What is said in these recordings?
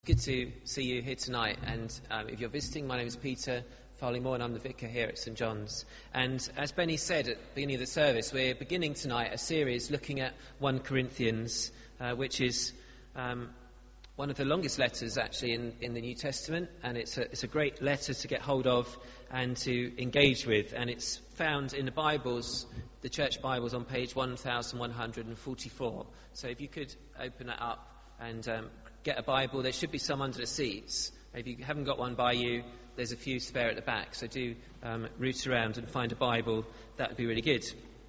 Good to see you here tonight, and if you're visiting, my name is Peter Farley-Moore and I'm the vicar here at St John's. And as Benny said at the beginning of the service, we're beginning tonight a series looking at 1 Corinthians, which is one of the longest letters actually in the New Testament, and it's a great letter to get hold of and to engage with, and it's found in the Bibles, the church Bibles, on page 1144. So if you could open that up and get a Bible. There should be some under the seats. If you haven't got one by you, there's a few spare at the back. So do root around and find a Bible. That would be really good.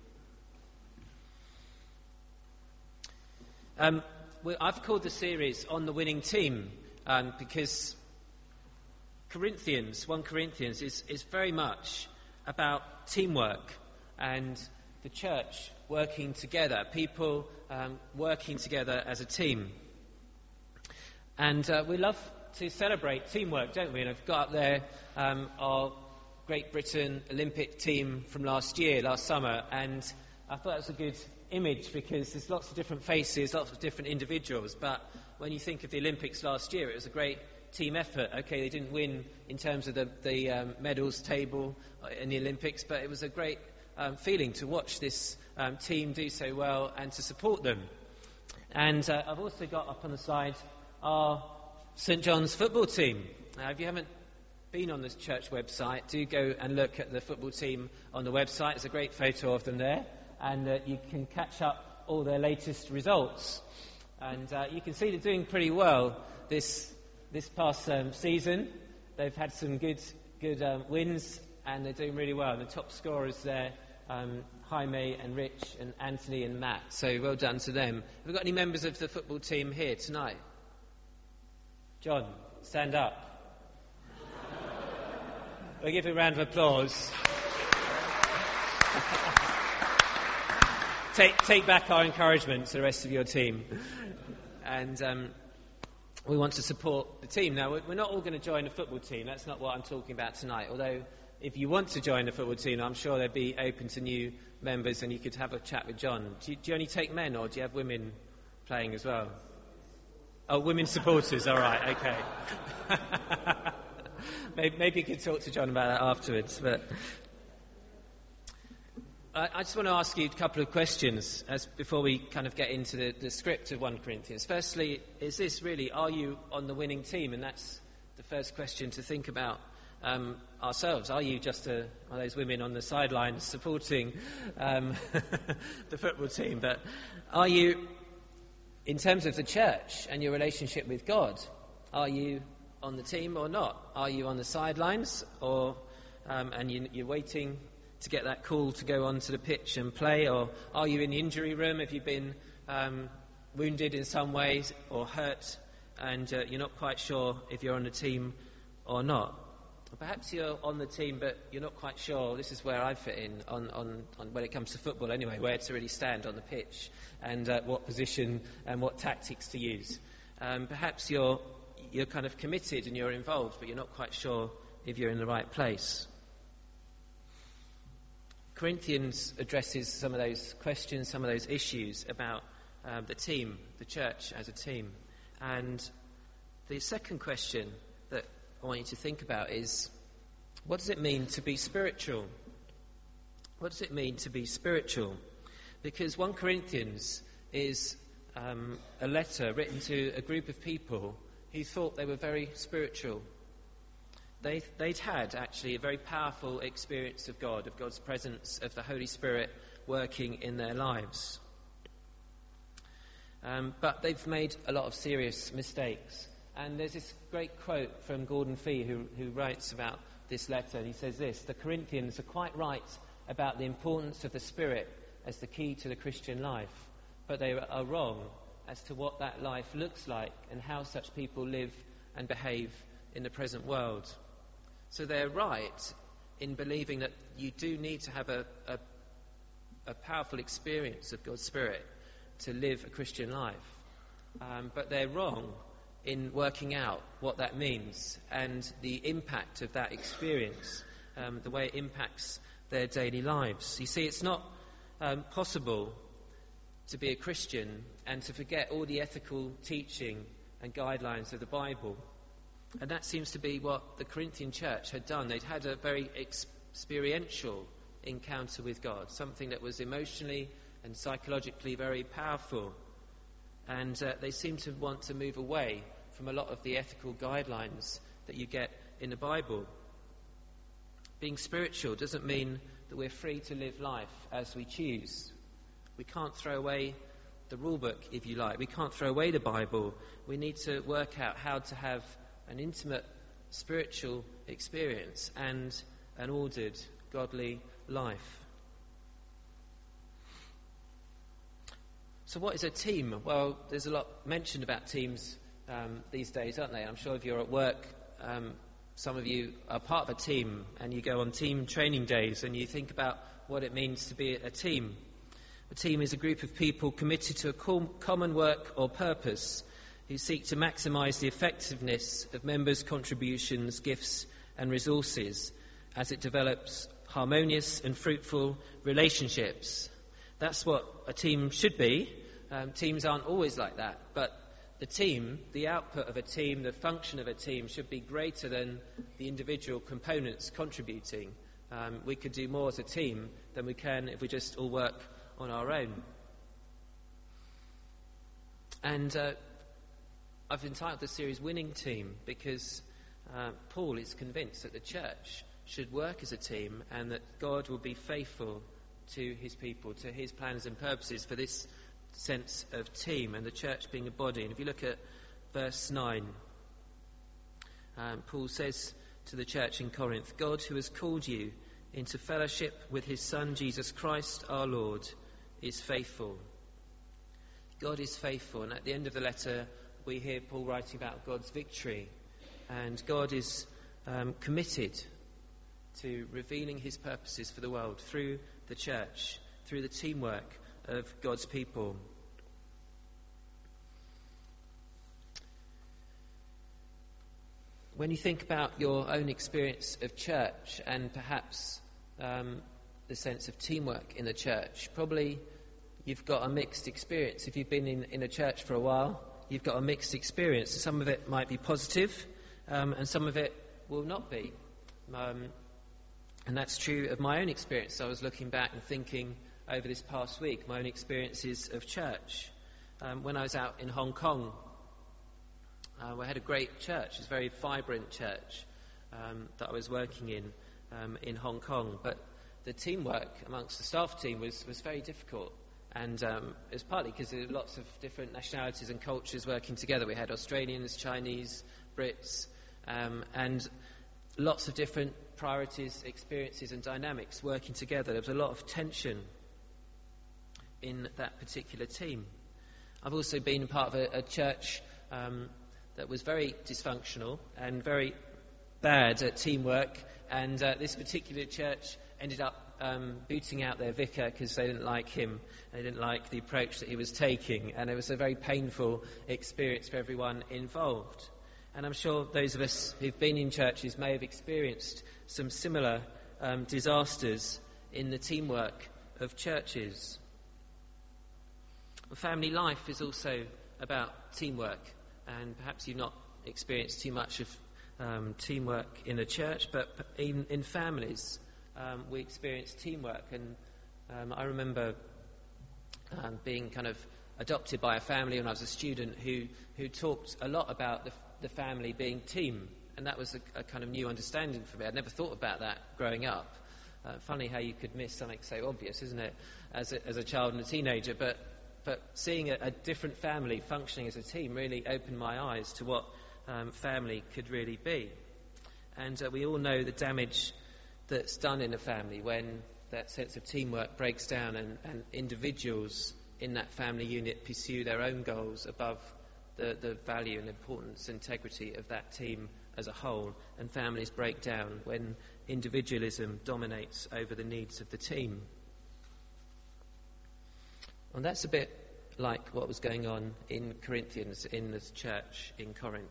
I've called the series On the Winning Team because 1 Corinthians is very much about teamwork and the church working together, people working together as a team. And we love to celebrate teamwork, don't we? And I've got up there our Great Britain Olympic team from last summer, and I thought that was a good image because there's lots of different faces, lots of different individuals, but when you think of the Olympics last year, it was a great team effort. Okay, they didn't win in terms of the medals table in the Olympics, but it was a great feeling to watch this team do so well and to support them. And I've also got up on the side our St John's football team. If you haven't been on the church website, do go and look at the football team on the website. There's a great photo of them there, and you can catch up all their latest results. And you can see they're doing pretty well this past season. They've had some good wins, and they're doing really well. And the top scorers there, Jaime and Rich and Anthony and Matt. So well done to them. Have we got any members of the football team here tonight? John, stand up. We'll give you a round of applause. Take back our encouragement to the rest of your team. And we want to support the team. Now, we're not all going to join a football team. That's not what I'm talking about tonight. Although, if you want to join a football team, I'm sure they'd be open to new members and you could have a chat with John. Do you only take men, or do you have women playing as well? Oh, women supporters, all right, okay. Maybe you could talk to John about that afterwards. But I just want to ask you a couple of questions before we kind of get into the script of 1 Corinthians. Firstly, is this really, are you on the winning team? And that's the first question to think about ourselves. Are you just one of those women on the sidelines supporting the football team? But are you, in terms of the church and your relationship with God, are you on the team or not? Are you on the sidelines, or and you're waiting to get that call to go onto the pitch and play? Or are you in the injury room? Have you been wounded in some ways or hurt, and you're not quite sure if you're on the team or not? Or perhaps you're on the team, but you're not quite sure. This is where I fit in on when it comes to football anyway, where to really stand on the pitch and what position and what tactics to use. Perhaps you're kind of committed and you're involved, but you're not quite sure if you're in the right place. Corinthians addresses some of those questions, some of those issues about the team, the church as a team. And the second question that I want you to think about is, what does it mean to be spiritual? What does it mean to be spiritual? Because 1 Corinthians is a letter written to a group of people who thought they were very spiritual. They'd had actually a very powerful experience of God, of God's presence, of the Holy Spirit working in their lives. But they've made a lot of serious mistakes. And there's this great quote from Gordon Fee who writes about this letter. And he says this: the Corinthians are quite right about the importance of the Spirit as the key to the Christian life, but they are wrong as to what that life looks like and how such people live and behave in the present world. So they're right in believing that you do need to have a powerful experience of God's Spirit to live a Christian life. But they're wrong in working out what that means and the impact of that experience, the way it impacts their daily lives. You see, it's not possible to be a Christian and to forget all the ethical teaching and guidelines of the Bible. And that seems to be what the Corinthian church had done. They'd had a very experiential encounter with God, something that was emotionally and psychologically very powerful. And they seem to want to move away from a lot of the ethical guidelines that you get in the Bible. Being spiritual doesn't mean that we're free to live life as we choose. We can't throw away the rule book, if you like. We can't throw away the Bible. We need to work out how to have an intimate spiritual experience and an ordered, godly life. So what is a team? Well, there's a lot mentioned about teams these days, aren't they? I'm sure if you're at work, some of you are part of a team and you go on team training days and you think about what it means to be a team. A team is a group of people committed to a common work or purpose who seek to maximise the effectiveness of members' contributions, gifts and resources as it develops harmonious and fruitful relationships. That's what a team should be. Teams aren't always like that, but the team, the output of a team, the function of a team should be greater than the individual components contributing. We could do more as a team than we can if we just all work on our own. And I've entitled the series Winning Team because Paul is convinced that the church should work as a team and that God will be faithful to his people, to his plans and purposes for this sense of team and the church being a body. And if you look at verse 9, Paul says to the church in Corinth, God who has called you into fellowship with his Son Jesus Christ our Lord is faithful. God is faithful, and at the end of the letter we hear Paul writing about God's victory, and God is committed to revealing his purposes for the world through the church, through the teamwork of God's people. When you think about your own experience of church and perhaps the sense of teamwork in the church, probably you've got a mixed experience. If you've been in a church for a while, you've got a mixed experience. Some of it might be positive and some of it will not be. And that's true of my own experience. I was looking back and thinking over this past week, my own experiences of church. When I was out in Hong Kong, we had a great church. It was a very vibrant church that I was working in Hong Kong. But the teamwork amongst the staff team was very difficult. And it was partly because there were lots of different nationalities and cultures working together. We had Australians, Chinese, Brits, and lots of different priorities, experiences and dynamics working together. There was a lot of tension in that particular team. I've also been part of a church that was very dysfunctional and very bad at teamwork, and this particular church ended up booting out their vicar because they didn't like him, they didn't like the approach that he was taking, and it was a very painful experience for everyone involved. And I'm sure those of us who've been in churches may have experienced some similar disasters in the teamwork of churches. Family life is also about teamwork, and perhaps you've not experienced too much of teamwork in a church, but in families we experience teamwork. And I remember being kind of adopted by a family when I was a student who talked a lot about the family being team, and that was a kind of new understanding for me. I'd never thought about that growing up. Funny how you could miss something so obvious, isn't it, as a child and a teenager, but seeing a different family functioning as a team really opened my eyes to what family could really be. And we all know the damage that's done in a family when that sense of teamwork breaks down and individuals in that family unit pursue their own goals above the value and importance, integrity of that team as a whole, and families break down when individualism dominates over the needs of the team. And that's a bit like what was going on in Corinthians, in the church in Corinth.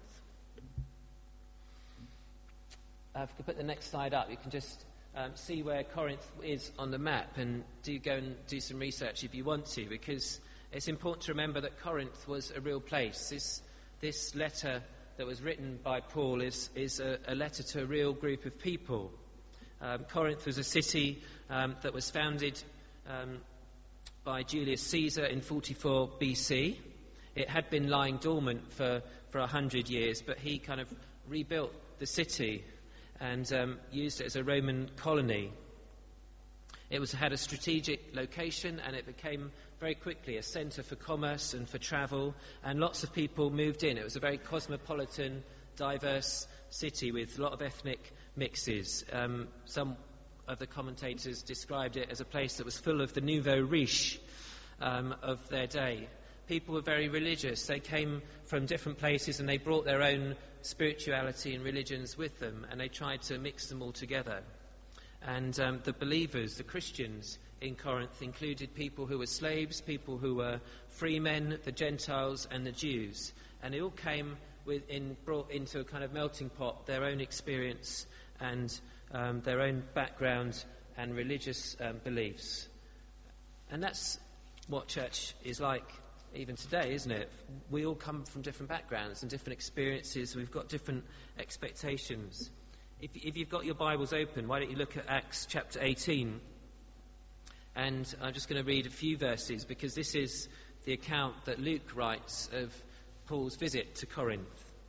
If you could put the next slide up, you can just see where Corinth is on the map, and do go and do some research if you want to, because it's important to remember that Corinth was a real place. This this letter that was written by Paul is a letter to a real group of people. Corinth was a city that was founded by Julius Caesar in 44 BC. It had been lying dormant for 100 years, but he kind of rebuilt the city and used it as a Roman colony. It had a strategic location, and it became very quickly a centre for commerce and for travel, and lots of people moved in. It was a very cosmopolitan, diverse city with a lot of ethnic mixes. Some of the commentators described it as a place that was full of the nouveau riche of their day. People were very religious. They came from different places and they brought their own spirituality and religions with them, and they tried to mix them all together. And the believers, the Christians in Corinth, included people who were slaves, people who were free men, the Gentiles and the Jews. And they all came brought into a kind of melting pot, their own experience and their own background and religious beliefs. And that's what church is like even today, isn't it? We all come from different backgrounds and different experiences. We've got different expectations. If you've got your Bibles open, why don't you look at Acts chapter 18? And I'm just going to read a few verses because this is the account that Luke writes of Paul's visit to Corinth.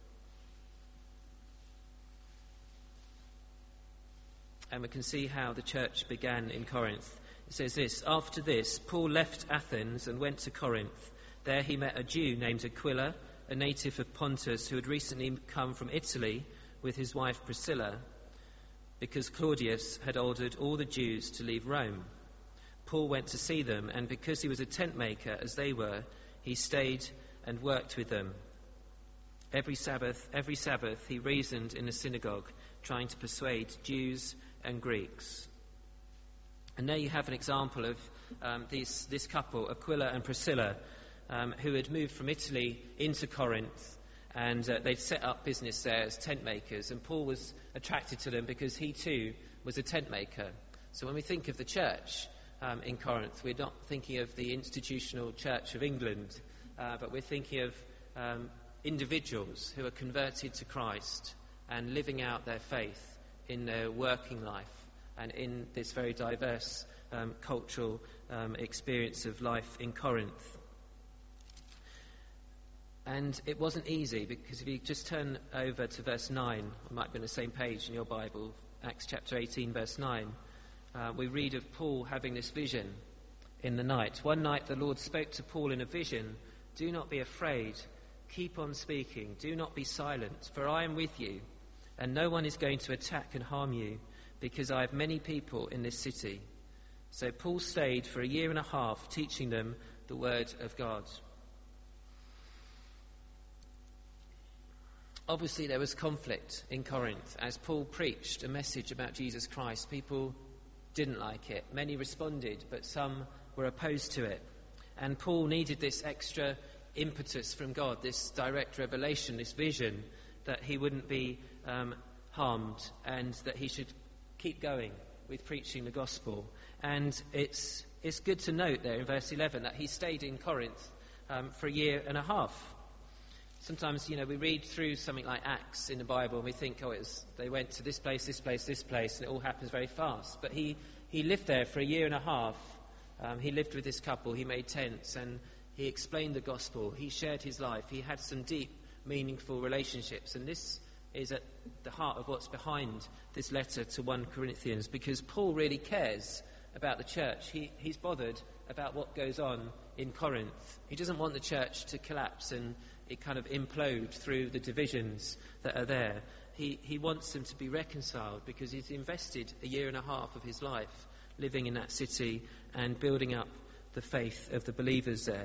And we can see how the church began in Corinth. It says this: "After this, Paul left Athens and went to Corinth. There he met a Jew named Aquila, a native of Pontus, who had recently come from Italy with his wife Priscilla, because Claudius had ordered all the Jews to leave Rome. Paul went to see them, and because he was a tent maker as they were, he stayed and worked with them. Every Sabbath he reasoned in the synagogue, trying to persuade Jews and Greeks." And there you have an example of this couple, Aquila and Priscilla, who had moved from Italy into Corinth, and they'd set up business there as tent makers, and Paul was attracted to them because he too was a tent maker. So when we think of the church in Corinth, we're not thinking of the institutional Church of England, but we're thinking of individuals who are converted to Christ and living out their faith in their working life and in this very diverse cultural experience of life in Corinth. And it wasn't easy, because if you just turn over to verse 9, it might be on the same page in your Bible, Acts chapter 18, verse 9, we read of Paul having this vision in the night. "One night the Lord spoke to Paul in a vision, 'Do not be afraid, keep on speaking, do not be silent, for I am with you, and no one is going to attack and harm you, because I have many people in this city.' So Paul stayed for 1.5 years, teaching them the word of God." Obviously there was conflict in Corinth as Paul preached a message about Jesus Christ. People didn't like it. Many responded, but some were opposed to it. And Paul needed this extra impetus from God, this direct revelation, this vision, that he wouldn't be harmed and that he should keep going with preaching the gospel. And it's good to note there in verse 11 that he stayed in Corinth for 1.5 years. Sometimes, we read through something like Acts in the Bible and we think, they went to this place, this place, this place, and it all happens very fast. But he lived there for 1.5 years. He lived with this couple, he made tents, and he explained the gospel, he shared his life, he had some deep, meaningful relationships. And this is at the heart of what's behind this letter to 1 Corinthians, because Paul really cares about the church. He's bothered about what goes on in Corinth. He doesn't want the church to collapse and it kind of implode through the divisions that are there. He wants them to be reconciled, because he's invested 1.5 years of his life living in that city and building up the faith of the believers there.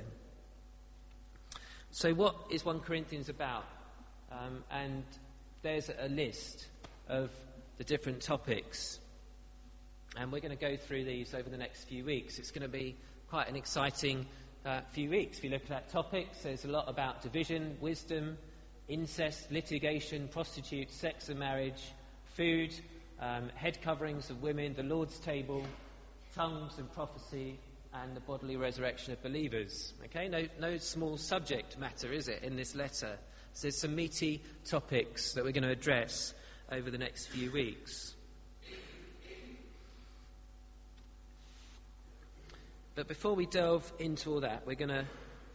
So what is 1 Corinthians about? And there's a list of the different topics, and we're going to go through these over the next few weeks. It's going to be quite an exciting few weeks. If you look at that topics, there's a lot about division, wisdom, incest, litigation, prostitutes, sex and marriage, food, head coverings of women, the Lord's table, tongues and prophecy, and the bodily resurrection of believers. Okay, no small subject matter, is it, in this letter? So there's some meaty topics that we're going to address over the next few weeks. But before we delve into all that, we're going to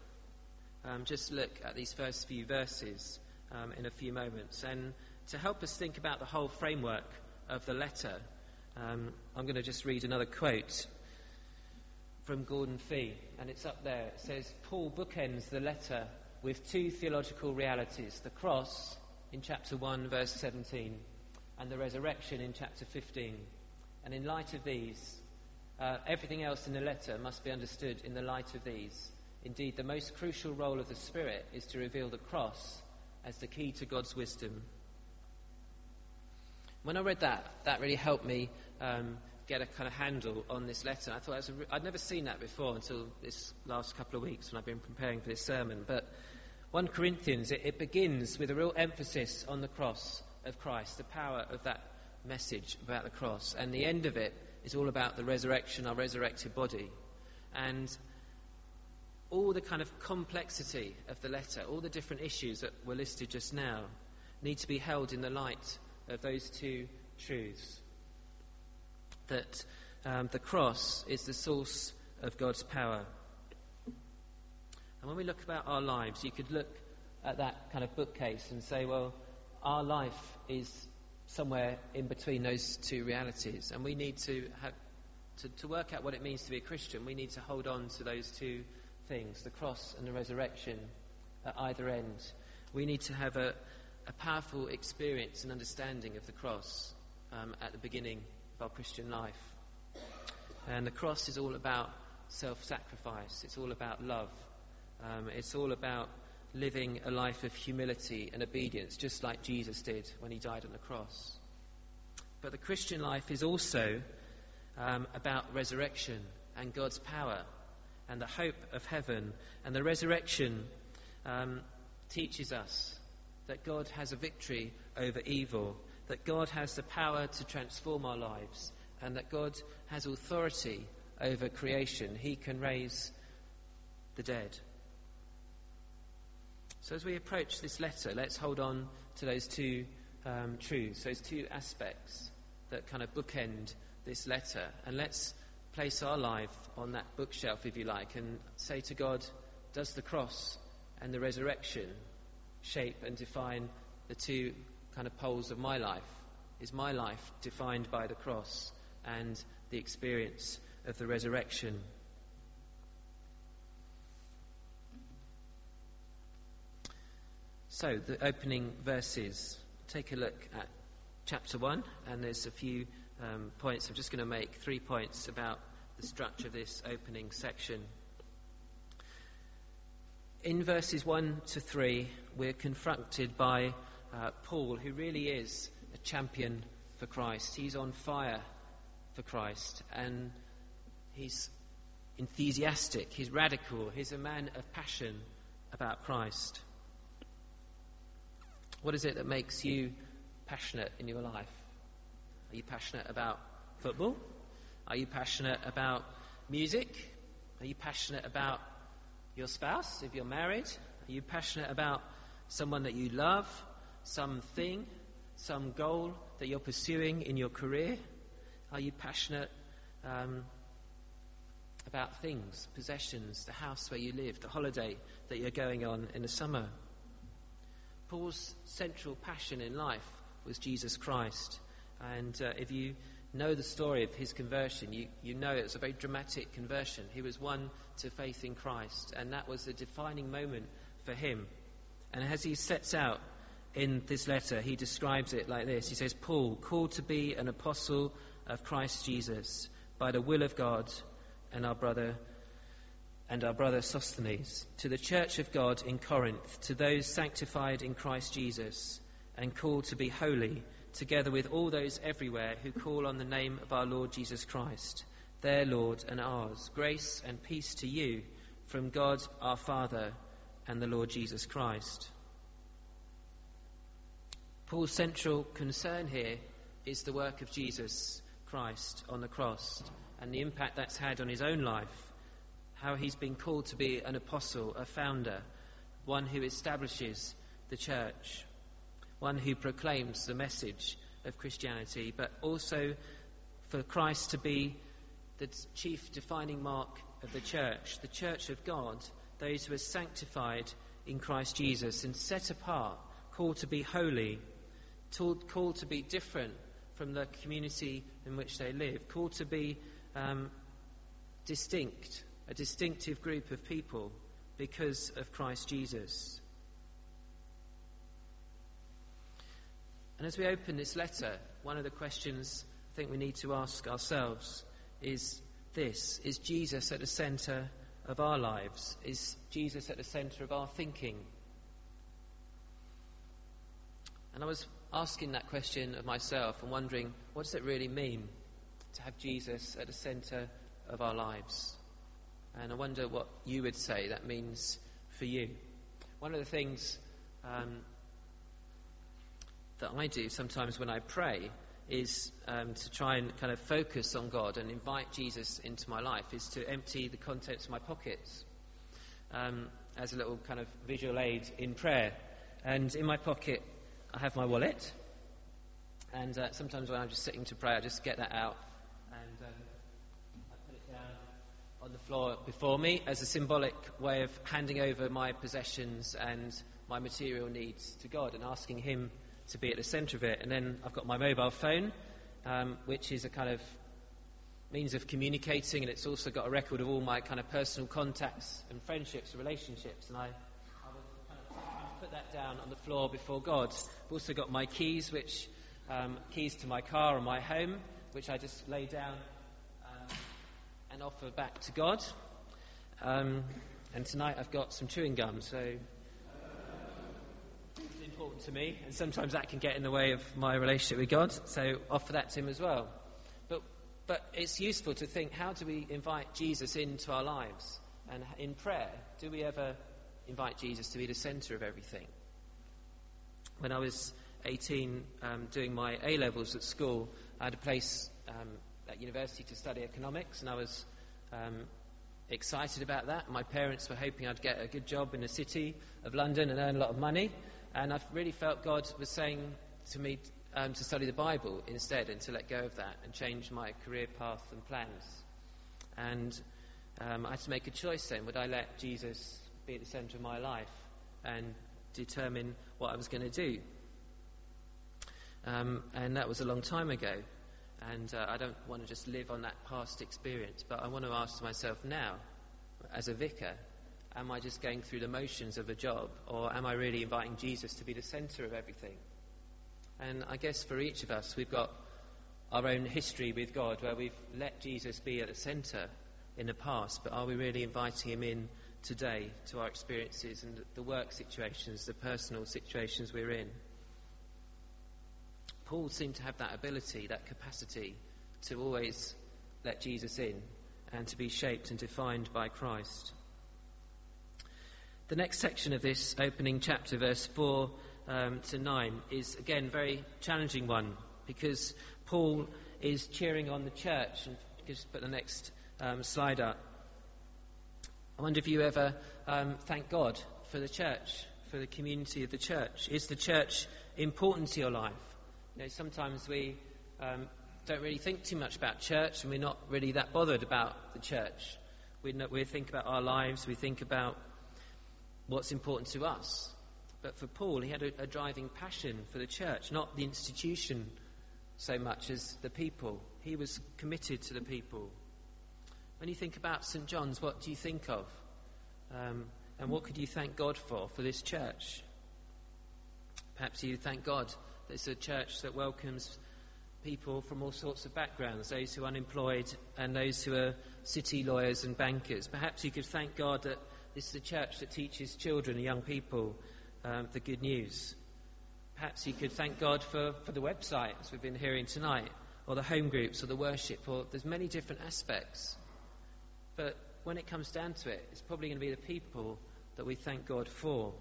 just look at these first few verses in a few moments. And to help us think about the whole framework of the letter, I'm going to just read another quote from Gordon Fee, and it's up there. It says, Paul bookends the letter with two theological realities, the cross in chapter 1, verse 17, and the resurrection in chapter 15. And in light of these, everything else in the letter must be understood in the light of these. Indeed, the most crucial role of the Spirit is to reveal the cross as the key to God's wisdom. When I read that really helped me get a kind of handle on this letter. I thought I'd never seen that before until this last couple of weeks when I've been preparing for this sermon. But 1 Corinthians, it begins with a real emphasis on the cross of Christ, the power of that message about the cross. And the end of it is all about the resurrection, our resurrected body. And all the kind of complexity of the letter, all the different issues that were listed just now, need to be held in the light of those two truths. That the cross is the source of God's power. And when we look about our lives, you could look at that kind of bookcase and say, well, our life is somewhere in between those two realities, and we need to work out what it means to be a Christian. We need to hold on to those two things, the cross and the resurrection, at either end. We need to have a powerful experience and understanding of the cross at the beginning of our Christian life. And the cross is all about self-sacrifice. It's all about love. It's all about living a life of humility and obedience, just like Jesus did when he died on the cross. But the Christian life is also about resurrection and God's power and the hope of heaven. And the resurrection teaches us that God has a victory over evil, that God has the power to transform our lives, and that God has authority over creation. He can raise the dead. So as we approach this letter, let's hold on to those two truths, those two aspects that kind of bookend this letter. And let's place our life on that bookshelf, if you like, and say to God, does the cross and the resurrection shape and define the two kind of poles of my life? Is my life defined by the cross and the experience of the resurrection? So, the opening verses, take a look at chapter 1, and there's a few points. I'm just going to make 3 points about the structure of this opening section. In verses 1 to 3, we're confronted by Paul, who really is a champion for Christ. He's on fire for Christ, and he's enthusiastic, he's radical, he's a man of passion about Christ. What is it that makes you passionate in your life? Are you passionate about football? Are you passionate about music? Are you passionate about your spouse, if you're married? Are you passionate about someone that you love, something, some goal that you're pursuing in your career? Are you passionate about things, possessions, the house where you live, the holiday that you're going on in the summer? Paul's central passion in life was Jesus Christ. And if you know the story of his conversion, you know it was a very dramatic conversion. He was won to faith in Christ, and that was a defining moment for him. And as he sets out in this letter, he describes it like this. He says, Paul, called to be an apostle of Christ Jesus by the will of God, and our brother Sosthenes, to the church of God in Corinth, to those sanctified in Christ Jesus and called to be holy, together with all those everywhere who call on the name of our Lord Jesus Christ, their Lord and ours. Grace and peace to you from God our Father and the Lord Jesus Christ. Paul's central concern here is the work of Jesus Christ on the cross and the impact that's had on his own life. How he's been called to be an apostle, a founder, one who establishes the church, one who proclaims the message of Christianity, but also for Christ to be the chief defining mark of the church of God, those who are sanctified in Christ Jesus and set apart, called to be holy, called to be different from the community in which they live, called to be distinct, a distinctive group of people because of Christ Jesus. And as we open this letter, one of the questions I think we need to ask ourselves is this: is Jesus at the centre of our lives? Is Jesus at the centre of our thinking? And I was asking that question of myself and wondering, what does it really mean to have Jesus at the centre of our lives? And I wonder what you would say that means for you. One of the things that I do sometimes when I pray is to try and kind of focus on God and invite Jesus into my life, is to empty the contents of my pockets as a little kind of visual aid in prayer. And in my pocket I have my wallet, and sometimes when I'm just sitting to pray I just get that out and I put it down on the floor before me as a symbolic way of handing over my possessions and my material needs to God and asking Him to be at the centre of it. And then I've got my mobile phone, which is a kind of means of communicating, and it's also got a record of all my kind of personal contacts and friendships and relationships. And I will kind of put that down on the floor before God. I've also got my keys, which keys to my car and my home, which I just lay down and offer back to God. And tonight I've got some chewing gum, so it's important to me, and sometimes that can get in the way of my relationship with God, so offer that to Him as well. But it's useful to think, how do we invite Jesus into our lives? And in prayer, do we ever invite Jesus to be the centre of everything? When I was 18, doing my A-levels at school, I had a place at university to study economics, and I was excited about that. My parents were hoping I'd get a good job in the city of London and earn a lot of money, and I really felt God was saying to me to study the Bible instead, and to let go of that and change my career path and plans. And I had to make a choice then. Would I let Jesus be at the centre of my life and determine what I was going to do? And that was a long time ago. And I don't want to just live on that past experience, but I want to ask myself now, as a vicar, am I just going through the motions of a job, or am I really inviting Jesus to be the centre of everything? And I guess for each of us, we've got our own history with God, where we've let Jesus be at the centre in the past, but are we really inviting Him in today to our experiences and the work situations, the personal situations we're in? Paul seemed to have that ability, that capacity to always let Jesus in and to be shaped and defined by Christ. The next section of this opening chapter, verse 4 to 9, is again a very challenging one, because Paul is cheering on the church. And just put the next slide up. I wonder if you ever thank God for the church, for the community of the church. Is the church important to your life? You know, sometimes we don't really think too much about church, and we're not really that bothered about the church. We think about our lives, we think about what's important to us. But for Paul, he had a driving passion for the church, not the institution so much as the people. He was committed to the people. When you think about St. John's, what do you think of? And what could you thank God for this church? Perhaps you thank God that it's a church that welcomes people from all sorts of backgrounds, those who are unemployed and those who are city lawyers and bankers. Perhaps you could thank God that this is a church that teaches children and young people the good news. Perhaps you could thank God for the website, as we've been hearing tonight, or the home groups, or the worship, or there's many different aspects. But when it comes down to it, it's probably going to be the people that we thank God for.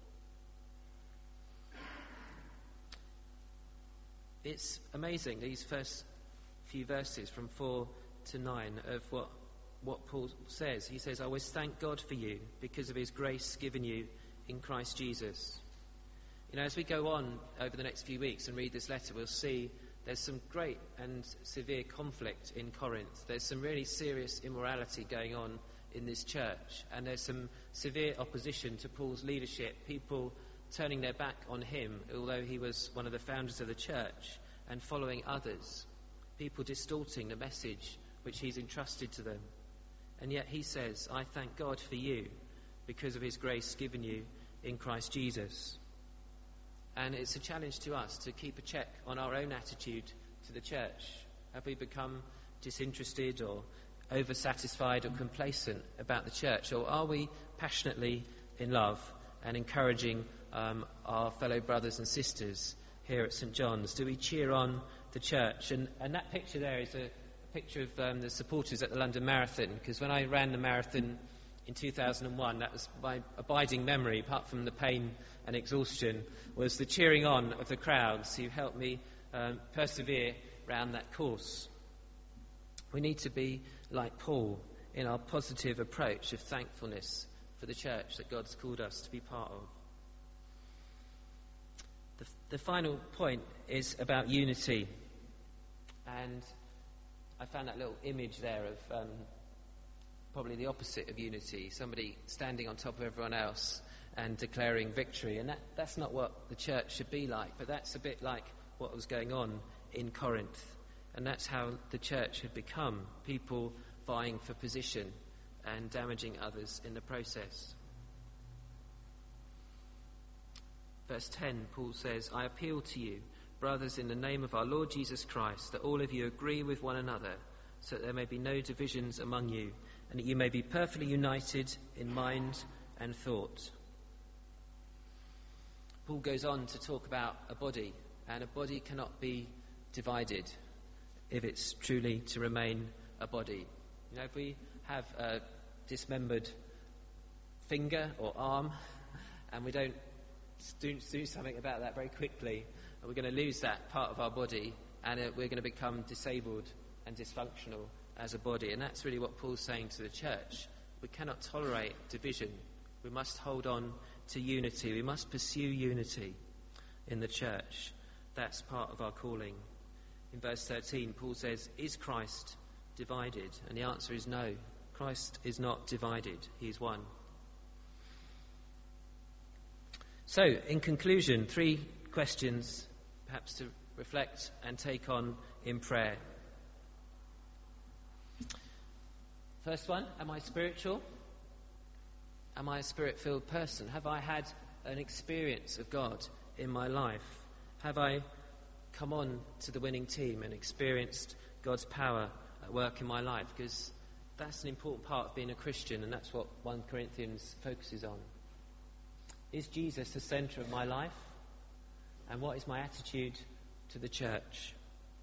It's amazing, these first few verses from 4 to 9 of what Paul says. He says, I always thank God for you because of His grace given you in Christ Jesus. As we go on over the next few weeks and read this letter, we'll see there's some great and severe conflict in Corinth. There's some really serious immorality going on in this church, and there's some severe opposition to Paul's leadership, people turning their back on him, although he was one of the founders of the church, and following others, people distorting the message which he's entrusted to them. And yet he says, I thank God for you because of his grace given you in Christ Jesus. And it's a challenge to us to keep a check on our own attitude to the church. Have we become disinterested or oversatisfied or complacent about the church? Or are we passionately in love and encouraging our fellow brothers and sisters here at St. John's? Do we cheer on the church? And that picture there is a picture of the supporters at the London Marathon, because when I ran the marathon in 2001, that was my abiding memory, apart from the pain and exhaustion, was the cheering on of the crowds who helped me persevere around that course. We need to be like Paul in our positive approach of thankfulness for the church that God's called us to be part of. The final point is about unity. And I found that little image there of probably the opposite of unity, somebody standing on top of everyone else and declaring victory. And that's not what the church should be like, but that's a bit like what was going on in Corinth. And that's how the church had become, people vying for position and damaging others in the process. Verse 10, Paul says, I appeal to you, brothers, in the name of our Lord Jesus Christ, that all of you agree with one another, so that there may be no divisions among you, and that you may be perfectly united in mind and thought. Paul goes on to talk about a body, and a body cannot be divided if it's truly to remain a body. If we have a dismembered finger or arm, and we don't do something about that very quickly, we're going to lose that part of our body, and we're going to become disabled and dysfunctional as a body. And that's really what Paul's saying to the church. We cannot tolerate division. We must hold on to unity. We must pursue unity in the church. That's part of our calling. In verse 13, Paul says, is Christ divided? And the answer is no. Christ is not divided. He is one. So, in conclusion, 3 questions perhaps to reflect and take on in prayer. First one, am I spiritual? Am I a spirit-filled person? Have I had an experience of God in my life? Have I come on to the winning team and experienced God's power at work in my life? Because that's an important part of being a Christian, and that's what 1 Corinthians focuses on. Is Jesus the centre of my life? And what is my attitude to the church?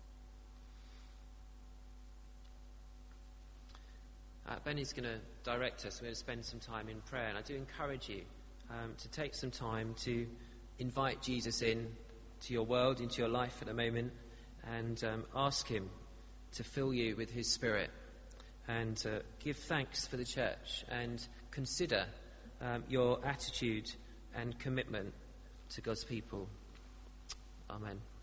Benny's going to direct us. We're going to spend some time in prayer, and I do encourage you to take some time to invite Jesus in to your world, into your life at the moment, and ask him to fill you with his Spirit, and give thanks for the church, and consider your attitude and commitment to God's people. Amen.